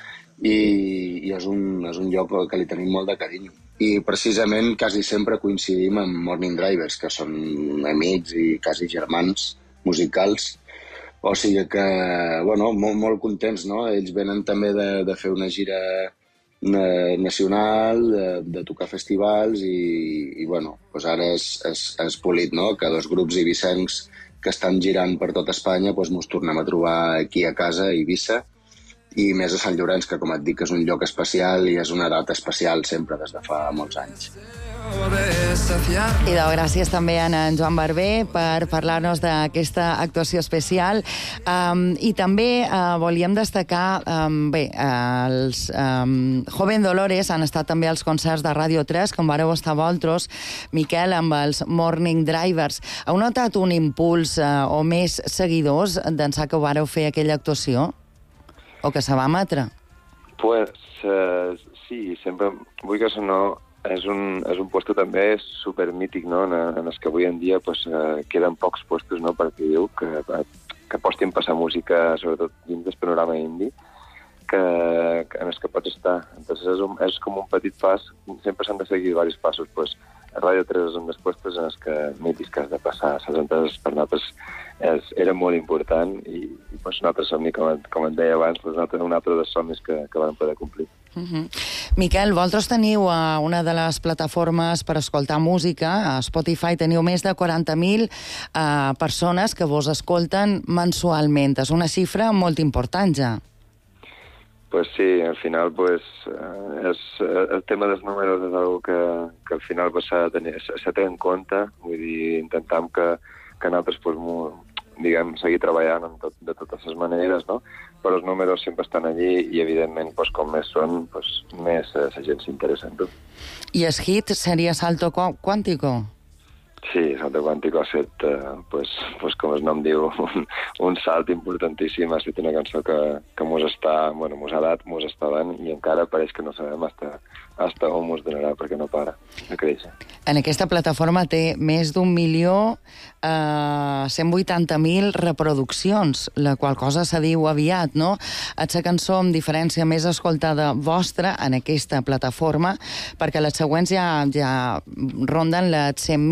i és un lloc que li tenim molt de carinyo. I precisament quasi sempre coincidim amb Morning Drivers, que són amics i quasi germans musicals, o sigui que, bueno, molt contents, no? Ells venen també de fer una gira nacional, de tocar festivals, i bueno, doncs ara és polit, no?, que dos grups eivissencs que estan girant per tot Espanya ens tornem a trobar aquí a casa, a Eivissa, i més a Sant Llorenç, que com et dic és un lloc especial i és una data especial sempre des de fa molts anys. I gràcies també a en Joan Barber per parlar-nos d'aquesta actuació especial. I també volíem destacar, els Joven Dolores han estat també als concerts de Ràdio 3, com vareu estar vosaltres, Miquel, amb els Morning Drivers. Heu notat un impuls o més seguidors d'ençà que vareu fer aquella actuació? O que se va emetre? Pues sí, sempre, vull que no, és un puesto també supermític, no?, en els que avui en dia queden pocs puestos, no?, perquè diu que apostin per la música, sobretot dins del panorama indi, en els que pots estar. Entonces és com un petit pas, sempre s'han de seguir diversos passos, pues a Ràdio 3 és un dels puestos en els que mítics que has de passar. Les entrades per nosaltres era molt important, i nosaltres som, com et deia abans, nosaltres un altre dels somnis que vam poder complir. Miquel, vosaltres teniu una de les plataformes per escoltar música. A Spotify teniu més de 40.000 persones que vos escolten mensualment. És una xifra molt important, ja. Pues sí, al final el tema dels números és una que al final s'ha de tenir en compte. Vull dir, intentam que nosaltres diguem, seguir treballant de totes les maneres, no? Però els números sempre estan allí, i evidentment, com més són, més la gent s'interessa en tu. I el hit seria Salto Cuántico? Sí, Salto Cuántico ha fet, com el nom diu, un salt importantíssim. Ha estat una cançó que mos ha dat, mos està dant, i encara pareix que no sabem hasta on mos donarà, perquè no para de créixer. En aquesta plataforma té més d'1.180.000 reproduccions, la qual cosa se diu aviat, no? És la cançó amb diferència més escoltada vostra en aquesta plataforma, perquè les següents ja ronden les 100.000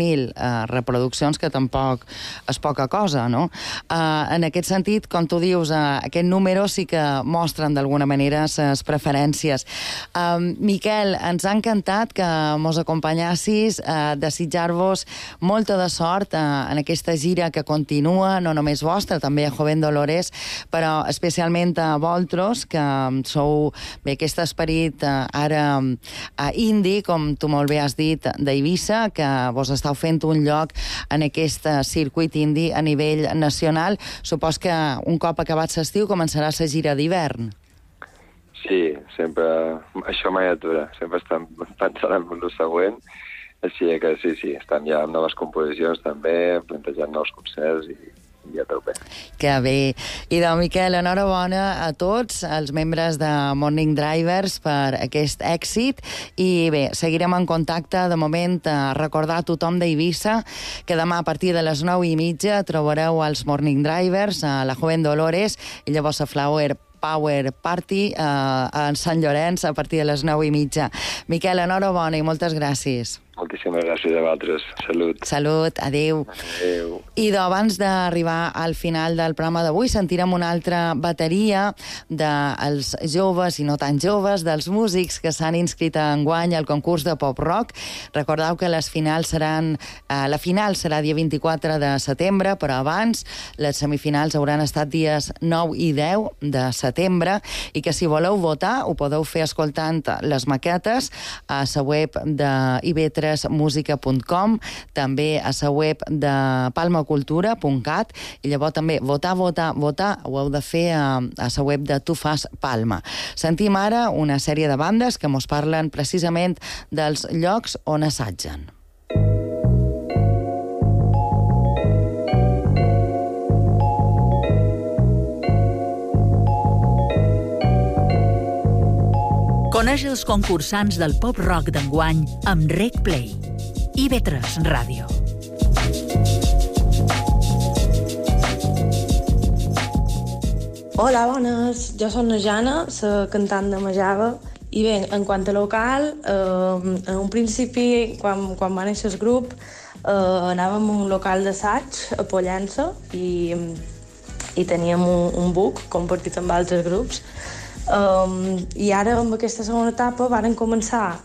reproduccions, que tampoc és poca cosa, no? En aquest sentit, com tu dius, aquest número sí que mostren d'alguna manera les preferències. Miquel, ens ha encantat que mos acompanyassis, desitjar-vos molta de sort en aquesta gira que continua, no només vostra, també a Joven Dolores, però especialment a vosaltres, que sou bé aquest esperit ara indi, com tu molt bé has dit, d'Eivissa, que vos estàu fent un lloc en aquest circuit indi a nivell nacional. Supos que un cop acabat l'estiu començarà la gira d'hivern. Sí, sempre, això mai atura, sempre estem pensant en el següent, així que sí, estem ja amb noves composicions també, plantejant nous concerts i ja tot bé. Que bé. I doncs, Miquel, enhorabona a tots els membres de Morning Drivers per aquest èxit i bé, seguirem en contacte. De moment, recordar a tothom d'Eivissa que demà a partir de les 9:30 trobareu els Morning Drivers a la Joven Dolores i llavors a Flower Power Party a Sant Llorenç a partir de les 9:30. Miquel, enhorabona i moltes gràcies. Moltíssimes gràcies a vosaltres. Salut. Salut, adéu. Adéu. I abans d'arribar al final del programa d'avui, sentirem una altra bateria dels joves i no tan joves, dels músics que s'han inscrit enguany al concurs de pop-rock. Recordeu que la final serà dia 24 de setembre, però abans les semifinals hauran estat dies 9 i 10 de setembre i que si voleu votar ho podeu fer escoltant les maquetes a la web de ib3musica.com, també a la web de palmacultura.cat i llavors també votar ho heu de fer a la web de Tu Fas Palma. Sentim ara una sèrie de bandes que mos parlen precisament dels llocs on assatgen. Coneix els concursants del pop-rock d'enguany amb Rec Play. IB3 Ràdio. Hola, bones. Jo soc la Jana, la cantant de Majava. I bé, en quant a local, en un principi, quan va néixer el grup, anàvem a un local d'assaig a Pollença i teníem un book compartit amb altres grups. I ara, amb aquesta segona etapa, varen començar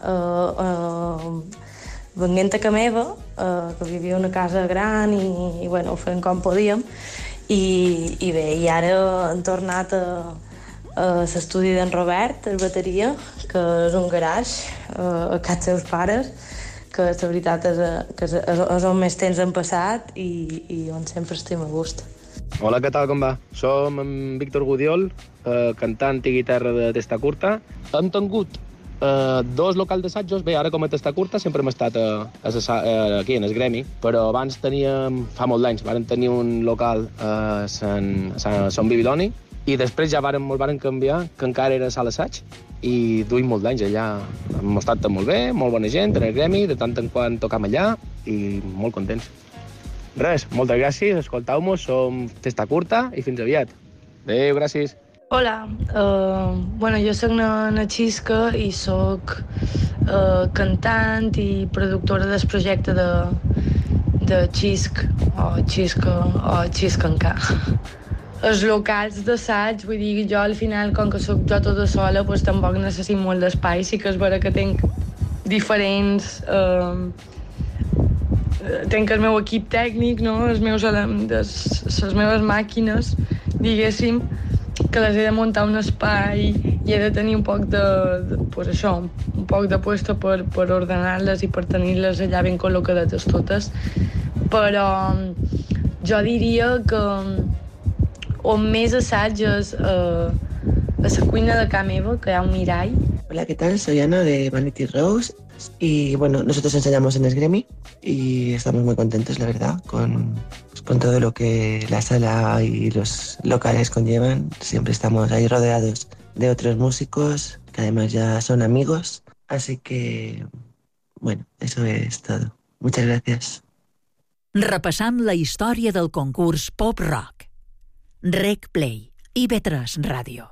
venint a casa meva, que vivia en una casa gran i bueno, ho fèiem com podíem, i bé, i ara han tornat a l'estudi d'en Robert, a bateria, que és un garage a casa seus pares, que la veritat és on més temps han passat i on sempre estem a gust. Hola, què tal, com va? Som en Víctor Gudiol, cantant i guitarra de Testa Curta. Hem tingut dos locals d'assajos. Bé, ara com a Testa Curta sempre hem estat aquí, en el gremi, però abans teníem, fa molt d'anys, vàrem tenir un local a Sant Bibiloni i després ja ens varen canviar, que encara era sala assaig, i duim molt d'anys allà. Hem estat molt bé, molt bona gent en el gremi, de tant en quant tocam allà i molt contents. Res, moltes gràcies, escolteu-nos, som Testa Curta i fins aviat. Adéu, gràcies. Hola, jo soc na Xisca i soc cantant i productora del projecte de Xisc o Xiscanca. Els locals d'assaig, vull dir, jo al final, com que soc jo tota sola, doncs tampoc necessito molt d'espai. Sí que és vera que tinc diferents... Tinc el meu equip tècnic, no? Les meves màquines, diguéssim, que les he de muntar un espai i he de tenir un poc un poc de puesto per ordenar-les i per tenir-les allà ben col·locades totes. Però jo diria que on més assaig és a la cuina de casa meva, que hi ha un mirall. Hola, ¿qué tal? Soy Ana de Vanity Rose y bueno, nosotros ensayamos en Esgremi y estamos muy contentos, la verdad, con todo lo que la sala y los locales conllevan. Siempre estamos ahí rodeados de otros músicos que además ya son amigos, así que bueno, eso es todo. Muchas gracias. Repassam la història del concurs Pop Rock. Rec Play, IB3 Ràdio.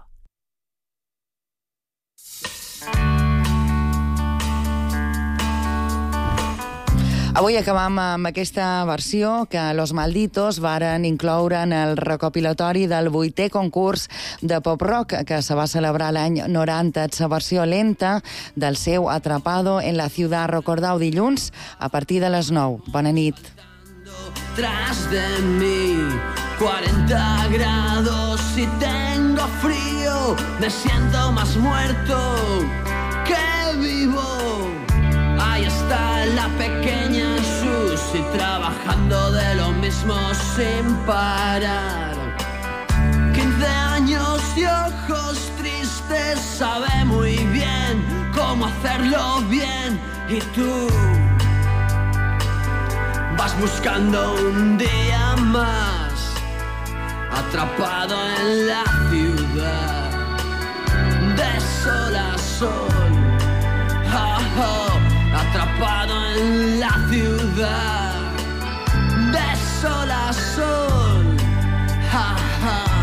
Avui acabam amb aquesta versió que Los Malditos varen incloure en el recopilatori del 8è concurs de pop-rock que se va celebrar l'any 90. La versió lenta del seu Atrapado en la Ciudad. Recordeu, dilluns a partir de les 9. Bona nit. Tras de mí 40 grados y tengo frío, me siento más muerto que vivo. Ahí está la pequeña Susi trabajando de lo mismo sin parar. 15 años y ojos tristes, sabe muy bien cómo hacerlo bien. Y tú vas buscando un día más, atrapado en la ciudad, de sol a sol, oh, oh, atrapado en la ciudad, de sol a sol, ja, ja, ja.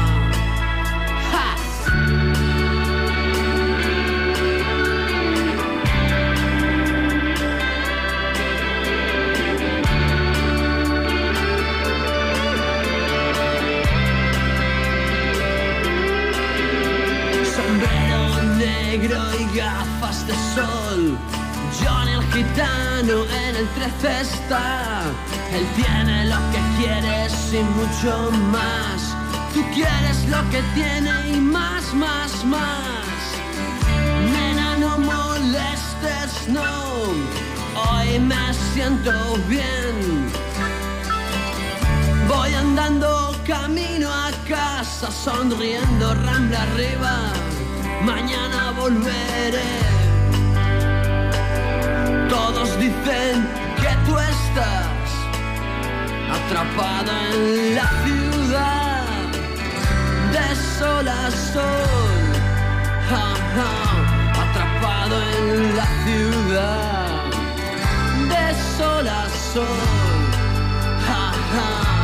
Negro y gafas de sol, Johnny el gitano en el 13 está. Él tiene lo que quieres y mucho más. Tú quieres lo que tiene y más, más, más. Nena, no molestes, no. Hoy me siento bien. Voy andando camino a casa, sonriendo rambla arriba. Mañana volveré. Todos dicen que tú estás atrapado en la ciudad, de sol a sol, ja, ja, atrapado en la ciudad, de sol a sol, ja, ja.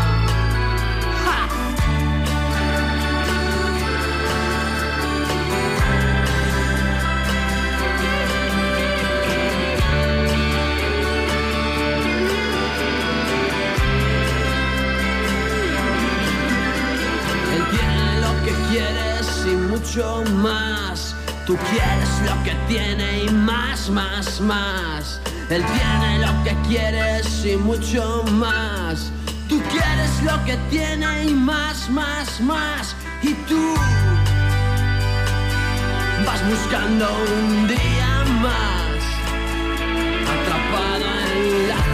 Quieres y mucho más. Tú quieres lo que tiene y más, más, más. Él tiene lo que quieres y mucho más. Tú quieres lo que tiene y más, más, más. Y tú vas buscando un día más, atrapado en la